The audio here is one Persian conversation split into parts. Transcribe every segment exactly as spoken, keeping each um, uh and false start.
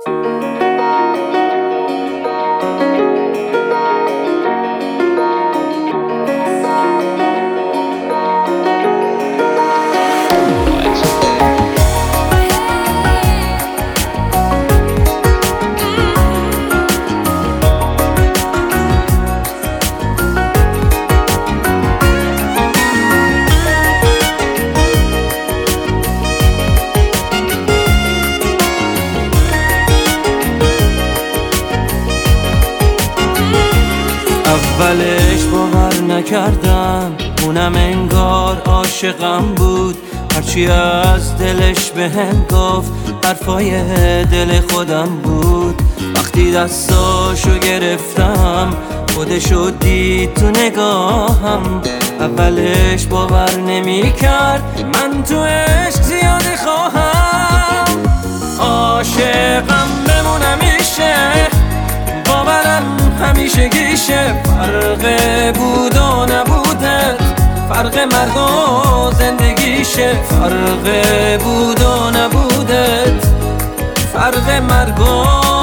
اولش باور نکردم، اونم انگار عاشقم بود. هرچی از دلش بهم گفت حرفای دل خودم بود. وقتی دستاشو گرفتم خودشو دید تو نگاهم. اولش باور نمی کرد من تو عشق زیاده خواهم. عاشقم بمونم میشه، باورم همیشه گیشه. فرق بود و نبودت، فرق مرگ و زندگیشه. فرق بود و نبودت، فرق مرگ و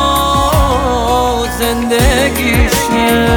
زندگیشه.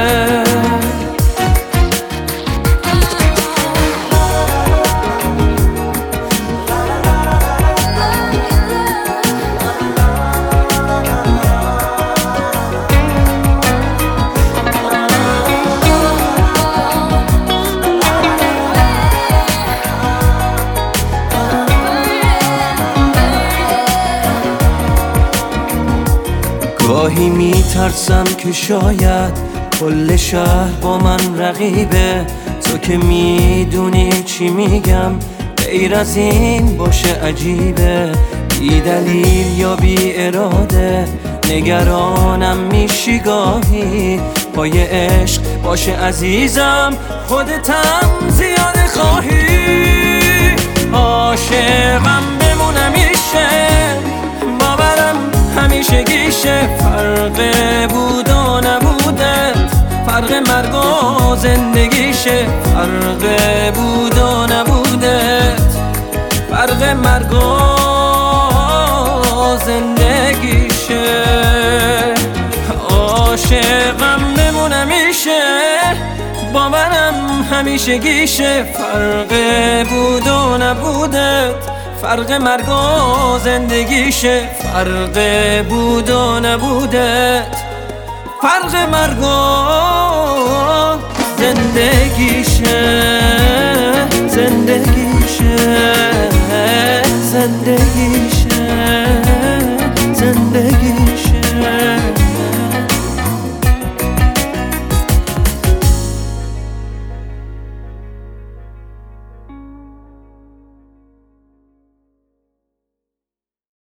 گاهی میترسم که شاید کل شهر با من رقیبه. تو که میدونی چی میگم، غیر از این باشه عجیبه. بی دلیل یا بی اراده نگرانم میشی گاهی. پای عشق باشه عزیزم، خودتم زیاده خواهی. عاشقم بمونم میشه، باورم همیشه گیشه. فرق بود و نبودت، فرق مرگ و زندگیشه. فرق بود و نبودت، فرق مرگ و زندگیشه. عاشقم بمونم میشه، باورم همیشه گیشه. فرق بود و نبودت، فرق مرگ و زندگیشه. فرق بود و نبودت، فرق مرگ و زندگیشه. زندگیشه زندگیشه